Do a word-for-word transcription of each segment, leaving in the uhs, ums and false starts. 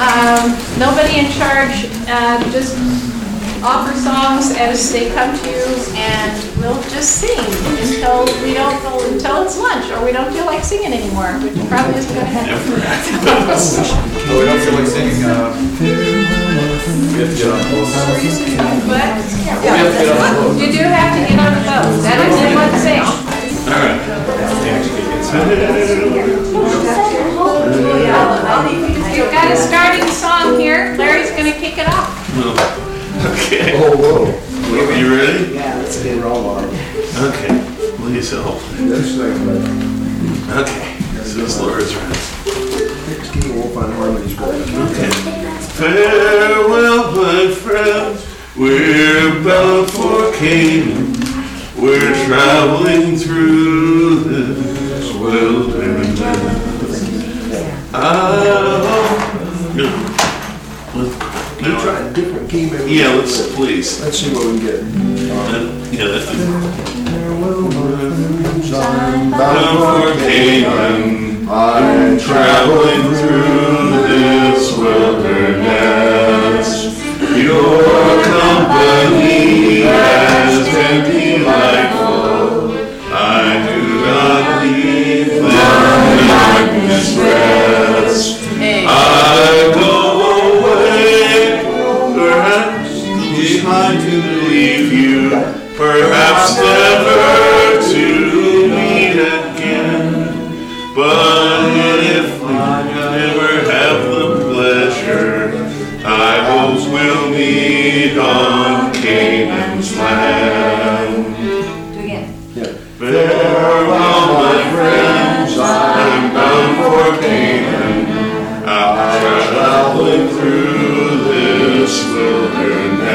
Um, nobody in charge, uh, just offer songs as they come to you, and we'll just sing until we don't, until it's lunch, or we don't feel like singing anymore, which probably isn't going to happen. Oh, we don't feel like singing. Uh, we have to get on the boat. But We have to get on the boat. you do have to get on the boat. That is in one thing. All right. You've got a starting song here. Larry's going to kick it off. Okay. Oh, whoa. Well, you ready? Yeah, let's get it all on. Okay. Please help. That's like Okay. This is Laura's round. sixteen Wolf on Harmony's brother. Okay. Farewell, my friends. We're bound for Canaan. We're traveling through this wilderness. Oh. You try a different key, maybe? Yeah, let's please. Let's see what we get. Uh, yeah, that's the. I'm Bound for Canaan, I'm traveling through this wilderness. Your company has been delightful. I do not leave them in distress. I go away, perhaps behind to leave you, perhaps never to meet again. But if we never have the pleasure, I hope we'll meet on Canaan's land. Do again. Yeah. Farewell, my friends, I'm bound for Canaan. I'm traveling through this wilderness.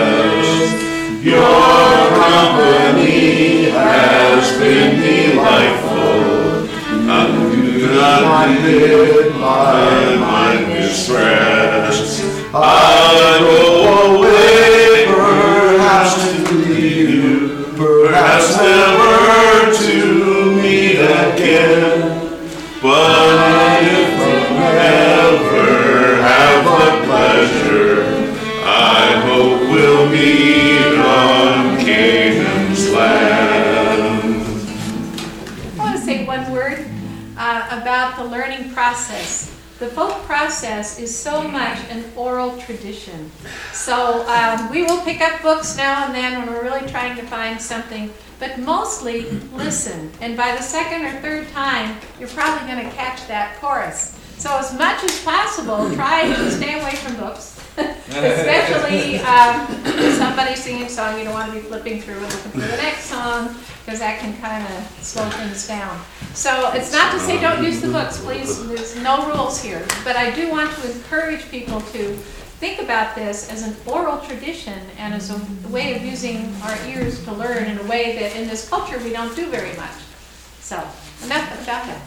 Your company has been delightful. I do not live my mind distressed. I go away, perhaps to leave you, perhaps never to meet again. But if we ever have the pleasure, I hope we'll meet on Canaan's land. I want to say one word uh, about the learning process. The folk process is so much an oral tradition. So um, we will pick up books now and then when we're really trying to find something, but mostly listen. And by the second or third time, you're probably going to catch that chorus. So as much as possible, try to stay away from books, especially um, if somebody's singing a song, you don't want to be flipping through and looking for the next song, because that can kind of slow things down. So it's not to say don't use the books, please, there's no rules here. But I do want to encourage people to think about this as an oral tradition and as a way of using our ears to learn in a way that in this culture we don't do very much. So enough about that.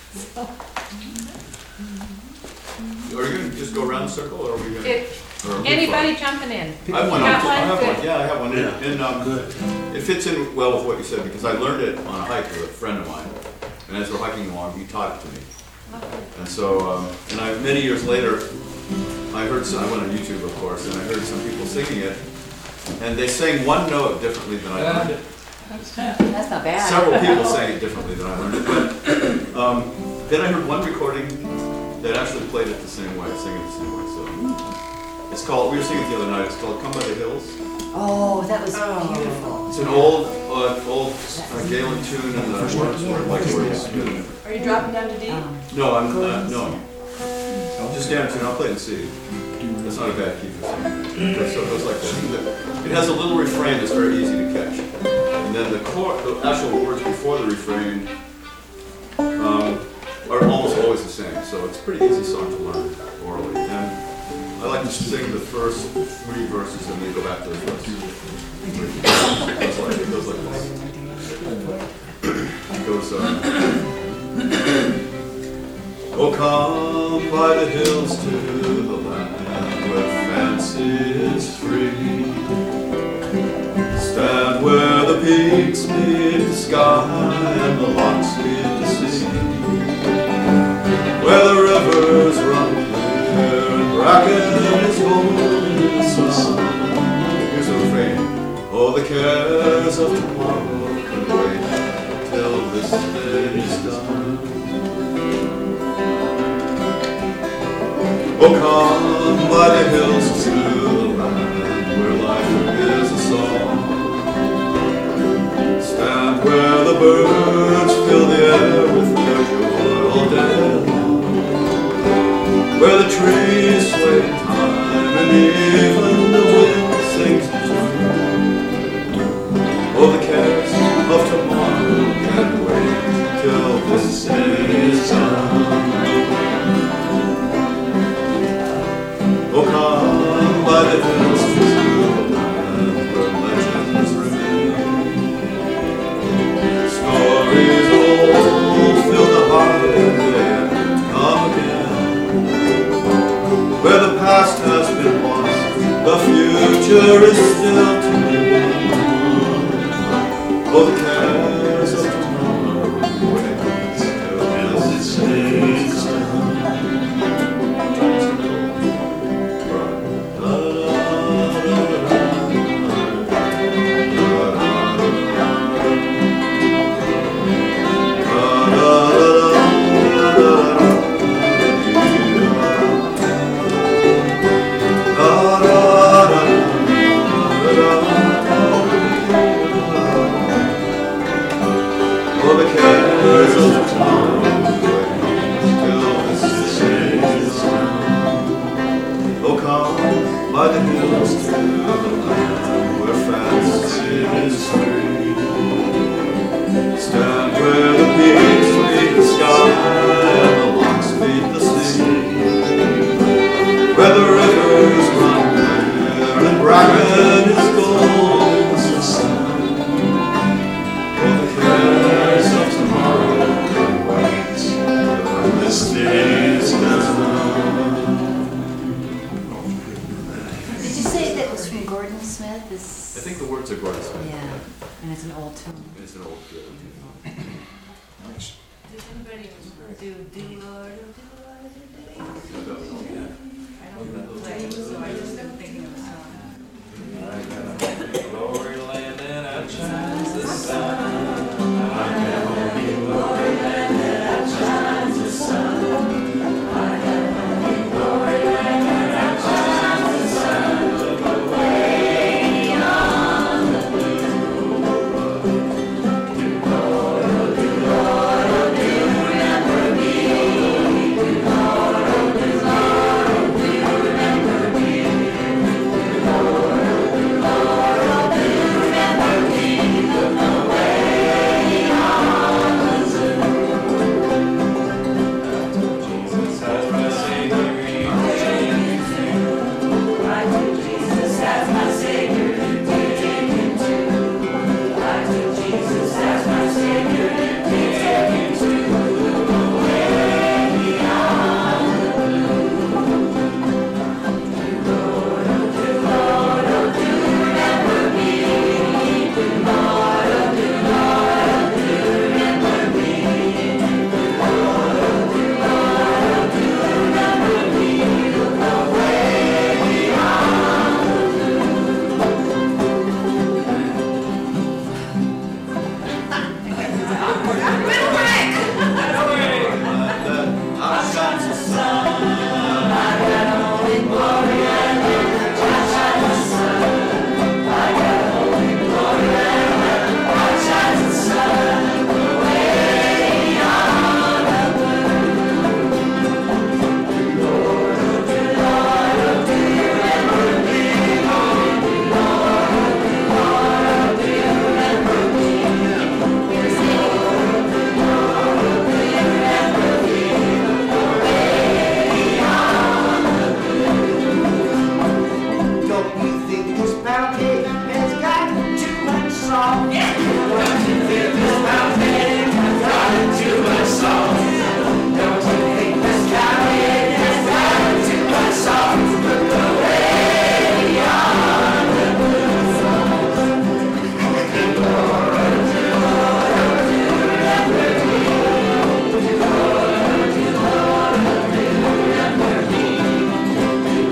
Are you going to just go around the circle, or are we going to? If anybody jumping in? I have one. You got I have one? one. Good. Yeah, I have one. Yeah. And um, it fits in well with what you said, because I learned it on a hike with a friend of mine, and as we're hiking along, he taught it to me. And so, um, and I many years later, I heard some, I went on YouTube, of course, and I heard some people singing it, and they sang one note differently than I learned it. That's not bad. Several people sang it differently than I learned it, but um, then I heard one recording that actually played it the same way, sang it the same way. So it's called, we were singing it the other night, it's called Come by the Hills. Oh, that was beautiful. It's an old, uh, old uh, Gaelic tune, and the words were like words. Are you dropping down to D? Um, No, I'm, uh, no. Just down tune, I'll play it in C. That's not a bad key for singing. So it goes like this. It has a little refrain that's very easy to catch. And then the chord, the actual words before the refrain um, are almost always the same. So it's a pretty easy song to learn orally. And I like to sing the first three verses and then go back to the first. It goes like, it goes like this. It goes, uh, oh, come by the hills to the land where fancy is free. Stand where the peaks meet the sky and the lochs meet the sea. Where the rivers run clear and bracken is golden in the sun. Here's the refrain. Oh, the cares of tomorrow can wait till this day is done. Oh, come by the hills to the land where life is a song. Stand where the birds fill the air with their joy all day long. Where the trees sway in time and even the wind sings tune. Oh, the cares of tomorrow can wait till this day is done. Oh, come by the hills to the land where legends remain. Stories old fill the heart and they come again. Where the past has been lost, the future is still to be won. Oh, the cares of tomorrow wait till this day is done. Oh, the cares of tomorrow wait till this day is done. Oh, come by the hills to the land where fancy is free. Stand where the peaks meet the sky and the locks meet the sea. Where the rivers run clear and bracken is gold in the sun. Oh, the cares of tomorrow can wait till this day is done. Did you say that was from Gordon Smith? This, I think the words are Gordon Smith. yeah, and it's an old tune. It's an old tune. Does anybody do, do, Lord, do, Lord, do, do? I don't play, so I just am thinking of the song. Glory land and outshines the sun. I have only glory land and outshines the sun. I have only glory land and outshines the sun. Look away beyond the blue. Do Lord, oh do Lord, oh do remember me. Do Lord, oh do Lord, oh do remember me. Do Lord, oh do Lord, oh do remember me. Look away beyond the blue. Jesus as my Savior, I do Jesus as my Savior, you take him to. I do Jesus as my Savior, you take him to. Look away beyond the blue. Do Lord, oh do Lord, oh do remember me. Do Lord, oh do Lord, oh do remember me. Do Lord, oh do Lord, oh do remember me. Look away beyond the blue. Outshines the sun. Don't you think this mountain has got too much salt? Yeah. Don't you think this mountain has got too much salt? Don't you think this mountain has got too much salt? Look away beyond the blue. Do Lord, oh do Lord, oh do remember me. Do Lord, oh do Lord, oh do remember me. Do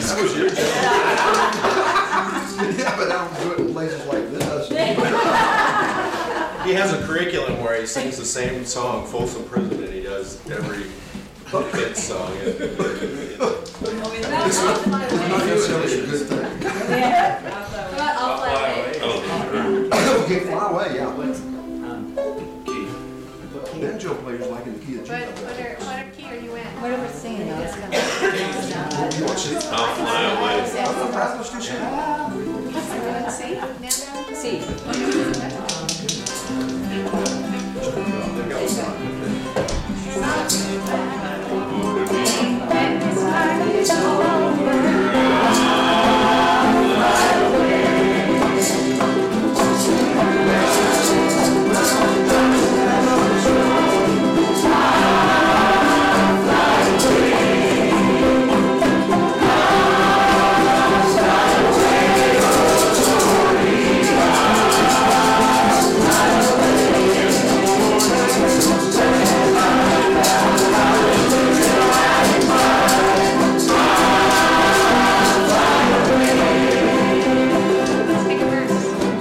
That was your job. Yeah, but I don't do it in places like this. He has a curriculum where he sings the same song, Folsom Prison, and he does every kid's song. Oh, is that This off my Not way? necessarily a good thing. Well, I'll fly away. Okay, fly away, yeah. Um, Banjo players like in the key of G. What, what are, what are key are you in? Whatever singing, though, it's kind of. You want to see? I'll fly away. Let's do some. C? Now? See. Take a verse.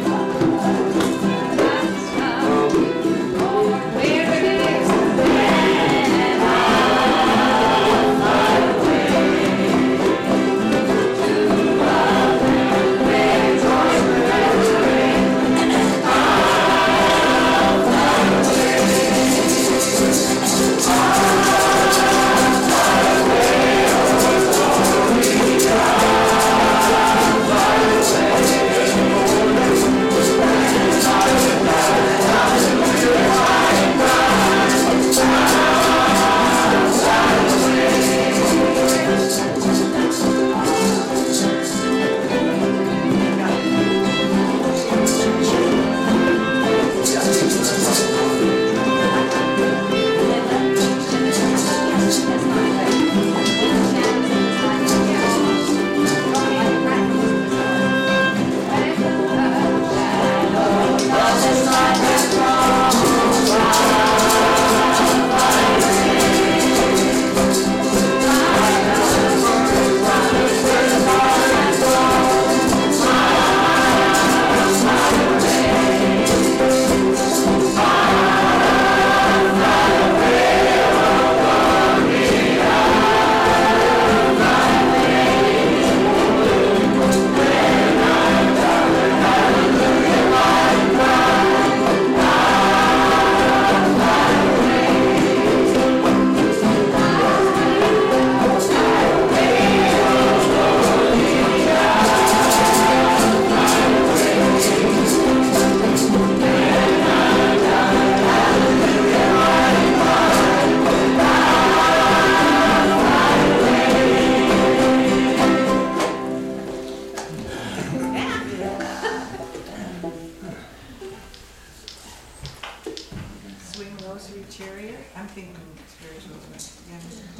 Swing low, sweet chariot. I'm thinking spiritual. Yeah.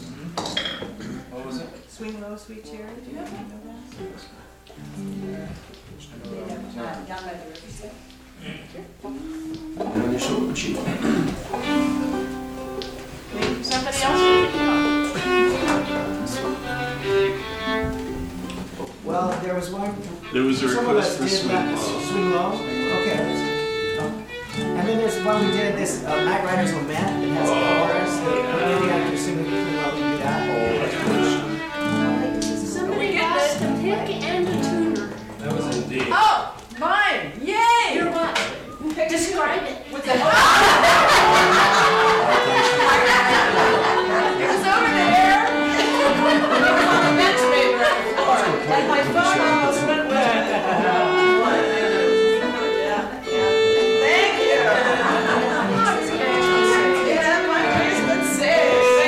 What was it? Swing low, sweet chariot. Do you have any of that? Down by the riverside. And on your shoulder cheek. Somebody else? Well, there was one. There was a Some of request us for did swing that low. Swing low? Okay. that's- oh. And then there's one we did, this uh, Night Rider's Lament. It has a chorus. that Maybe after singing Swing Low, we do that. Somebody asked a pick and a tuner. That was indeed. Oh, mine! Yay! You're what? Describe it. What's that? It was over there. That's me right before. And my phone almost went with it. Yeah, yeah. Thank you. Yeah, my face would say.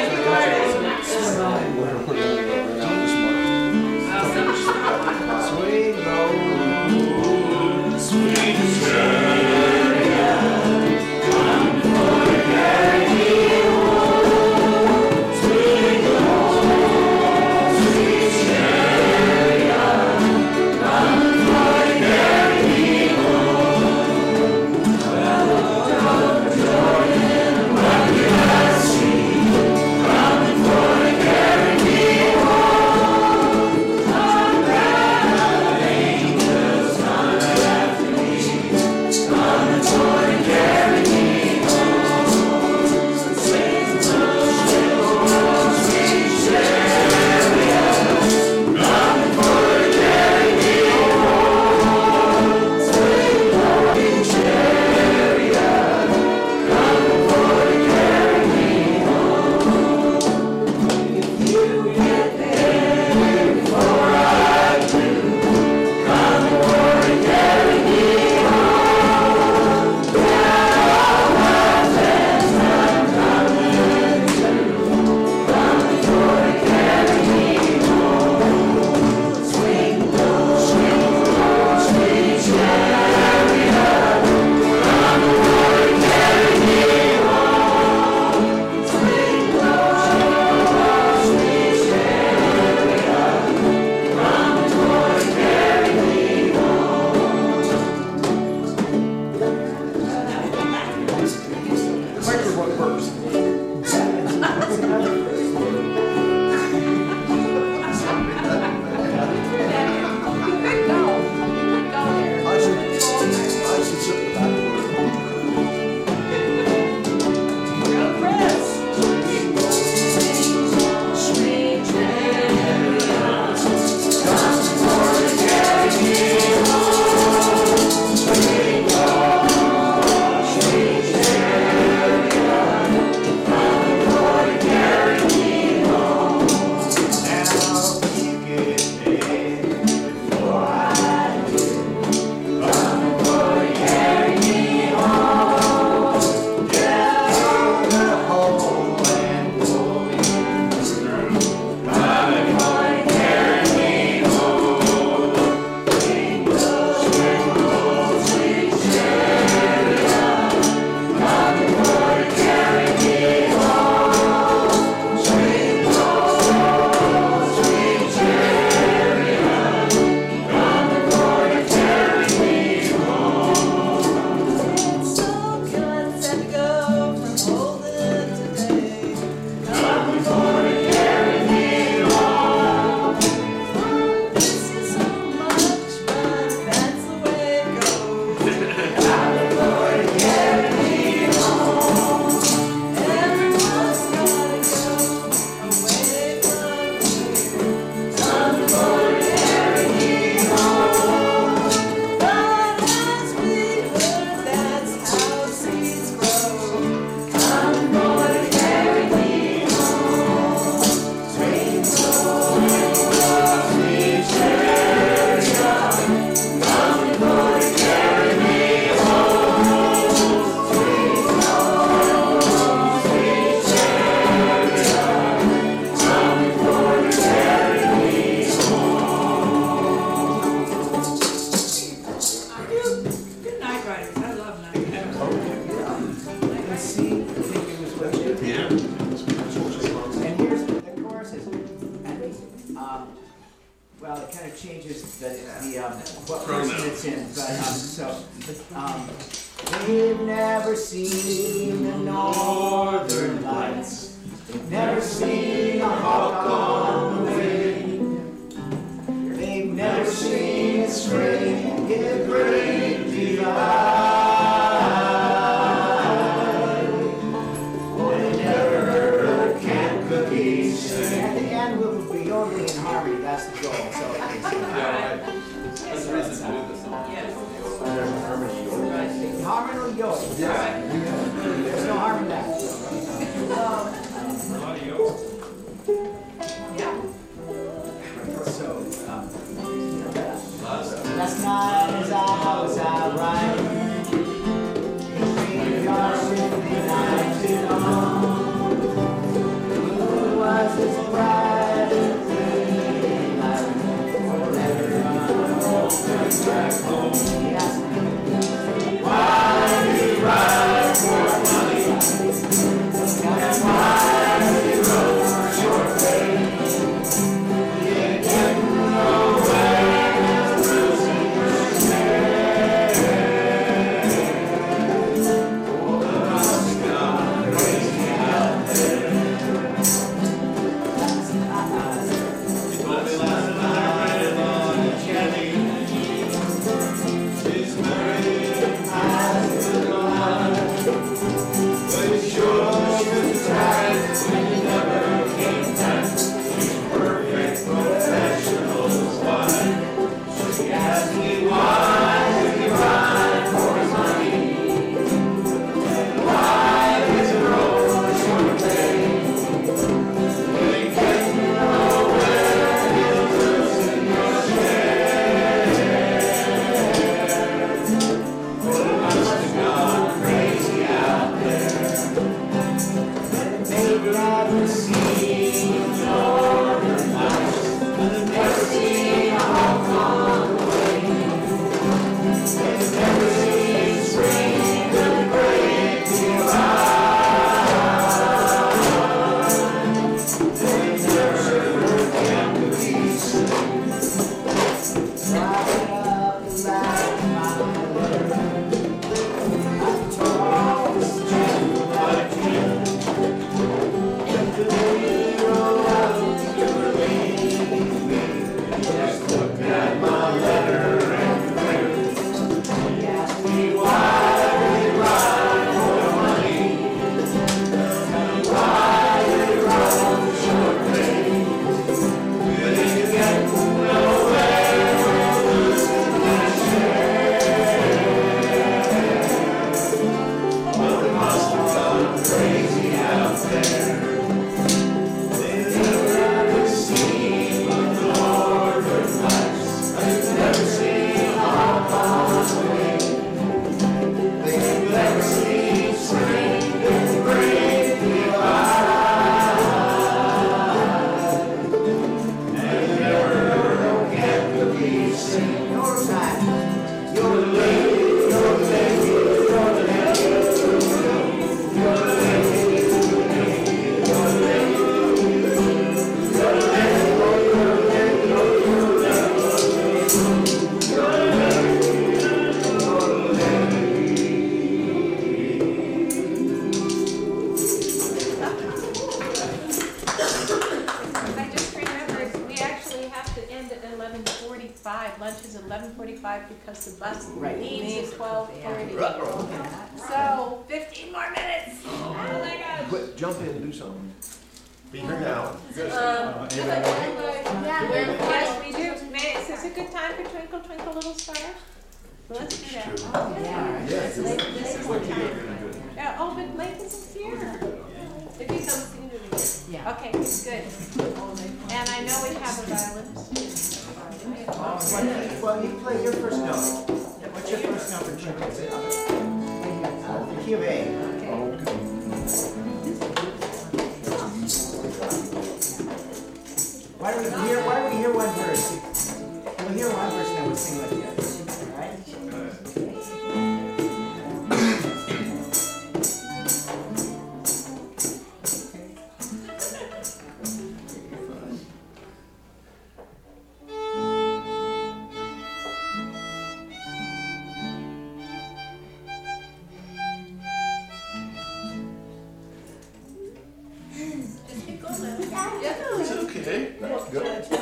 it kind of changes the, the, um, what person it's in, but, um, so, um, they've never seen the northern lights, they've never seen a hawk on the wing, they've never seen a spring in the great divide, they never heard canned cookies sing. At the end, we'll be yodeling in harmony, that's the goal, so. Yeah, right. That's the reason to do this. Yes. Harmon or yodel? There's no harm in that. Yeah. So, um, last night as I was out riding, the graveyard with the night too long, the moon was as bright as daylight, forever on back home. He asked me, why do you ride for money? And why do you roll for short pay? You ain't getting nowhere, losing your share. Oh, the must have gone crazy out there. You told me last night on the Jenny, she's married, has a good life, but it sure should try when you never came back. She's perfect professional's wife. She asked me why do you ride for money, and why does it roll for short pay? You ain't getting nowhere, you're losing your share. Oh, it must have gone crazy out there. They've never seen northern lights, they've never seen a hawk on the wing, they've never seen spring in the great divide, they've never heard canned cookies sing. Riding up the line of my letter, I tore all this gentle like gin. The lady rolled out to relieve me. Just looked at my letter and grinned. He asked me why did you ride for money, and why did you ride for short pay? You didn't get nowhere, you're losing your share. Well, they must have gone crazy out there. They've never seen the northern lights, they've never seen a hawk on the wing, they've never seen spring in the great divide, and they've never heard canned cookies sing. Your time, your lady, your lady, your lady, your lady, your lady. I just remembered, we actually have to end at eleven forty-five. Lunch is eleven forty-five because the bus Right. leaves at twelve thirty. So fifteen more minutes. Oh my God. Quick, jump in and do something. Be here now. Um, Yeah, yes, we do. May, is this a good time for Twinkle Twinkle Little Star? Let's do that. Yes. This is the time. Yeah, oh, but Blake isn't here. If he comes in, yeah. Okay, good. And I know we have a violinist. Well, you play your first note. What's your first note for Twinkle? The key of A. Why don't we hear, why don't we hear one verse? We'll hear one verse and then we'll sing like the others, all right? It's okay. Have to.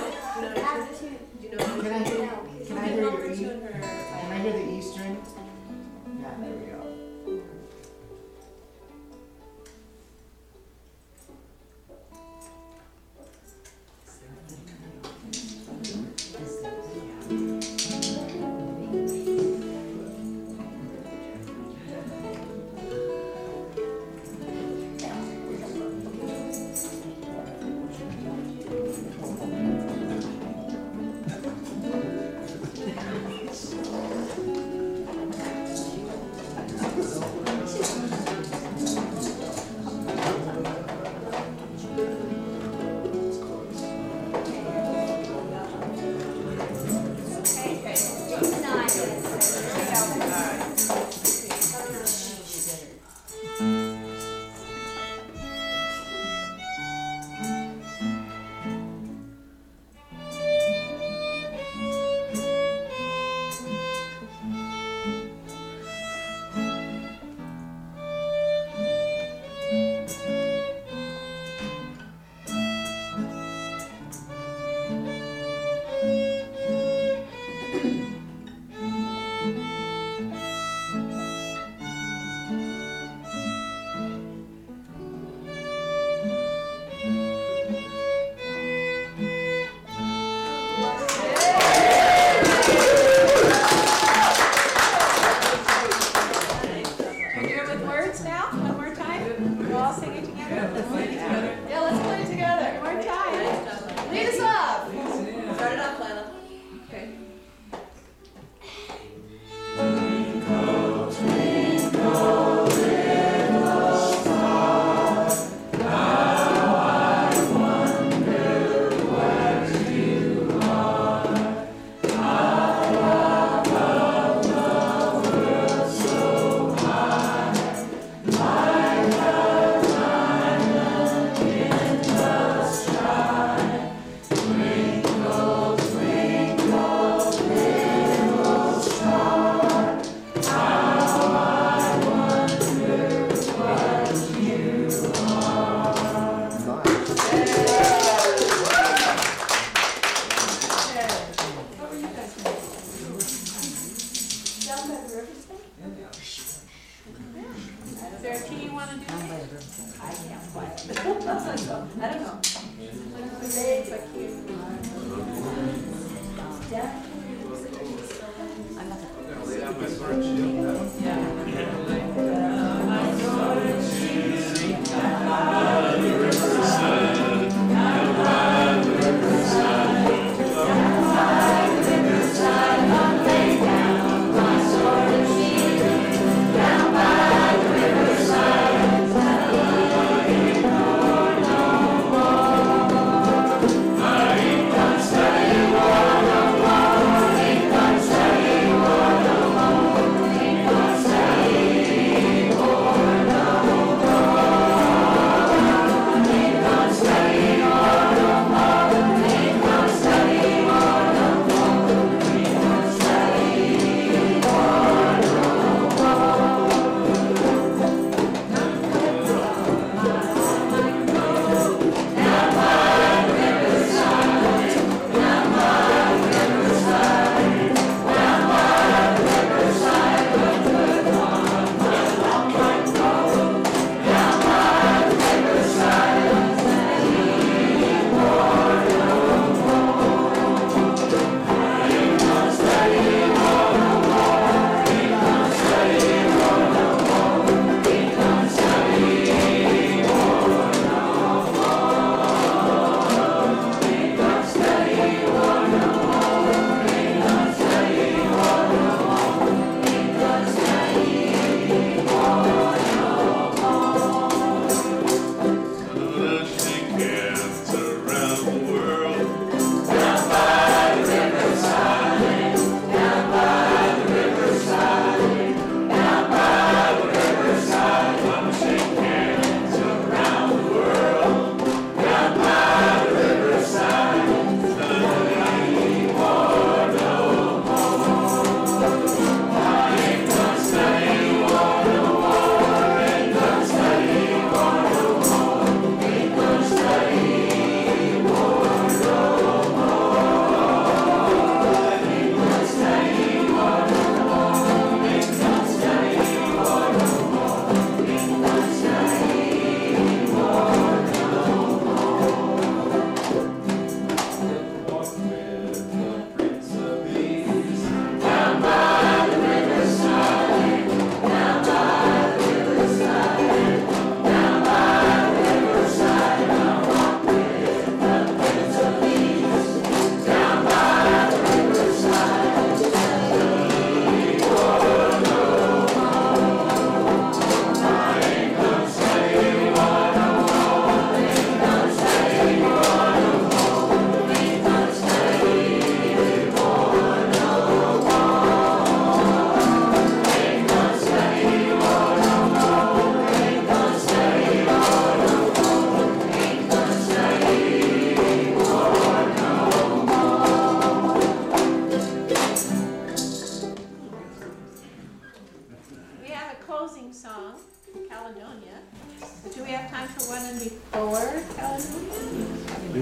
Can I hear, can I hear your E? Can I hear the E string? Yeah, there we go. Thank you.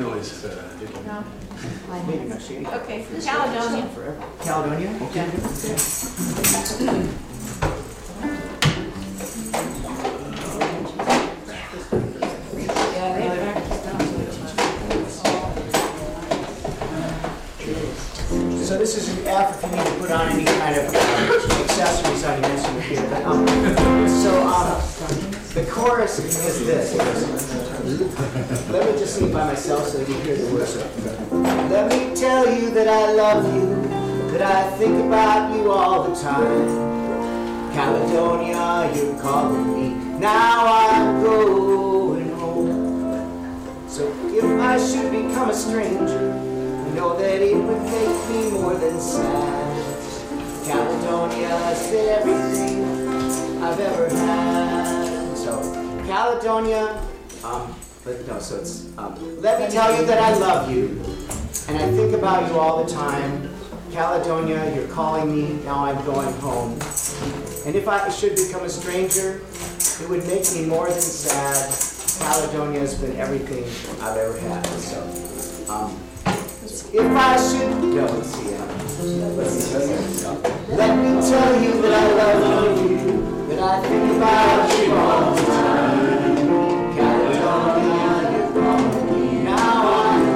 noise. No? Maybe not shady. Okay, Caledonia. Forever. Caledonia? Okay. Yeah, they practiced down So this is an F if you need to put on any kind of uh, accessories on your instrument here. But, um, so um, the chorus is this. Let me just sing by myself so that you hear the words. Let me tell you that I love you, that I think about you all the time. Caledonia, you're calling me. Now I'm going home. So if I should become a stranger, know that it would make me more than sad. Caledonia has been everything I've ever had. So, Caledonia, um, but no, so it's, um, let me tell you that I love you, and I think about you all the time. Caledonia, you're calling me, now I'm going home. And if I should become a stranger, it would make me more than sad. Caledonia has been everything I've ever had. So, um, if I should, no, let's see, uh, let's see, let me tell you that I love you, that I think about you all the time. Caledonia, you're calling me, now I'm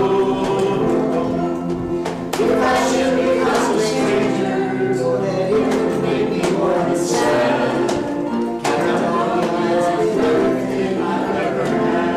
home. If I should become a stranger, know that it would make me more than sad. Caledonia has been everything I've ever had.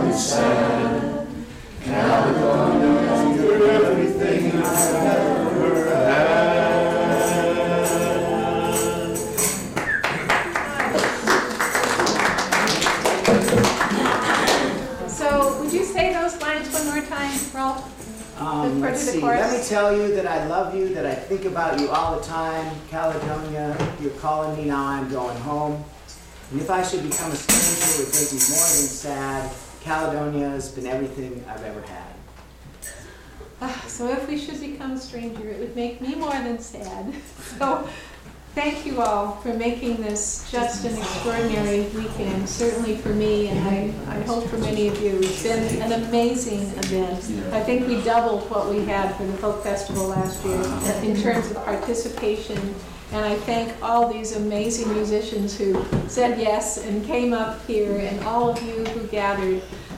is sad. California, you're everything I've ever had. So would you say those lines one more time, Rolf? Um, Part let's of the see, chorus. let me tell you that I love you, that I think about you all the time. Caledonia, you're calling me now, I'm going home. And if I should become a stranger, it would make me more than sad. Caledonia has been everything I've ever had. Ah, So if we should become a stranger, it would make me more than sad. So thank you all for making this just an extraordinary weekend, certainly for me, and I, I hope for many of you. It's been an amazing event. I think we doubled what we had for the Folk Festival last year in terms of participation. And I thank all these amazing musicians who said yes and came up here, and all of you who gathered.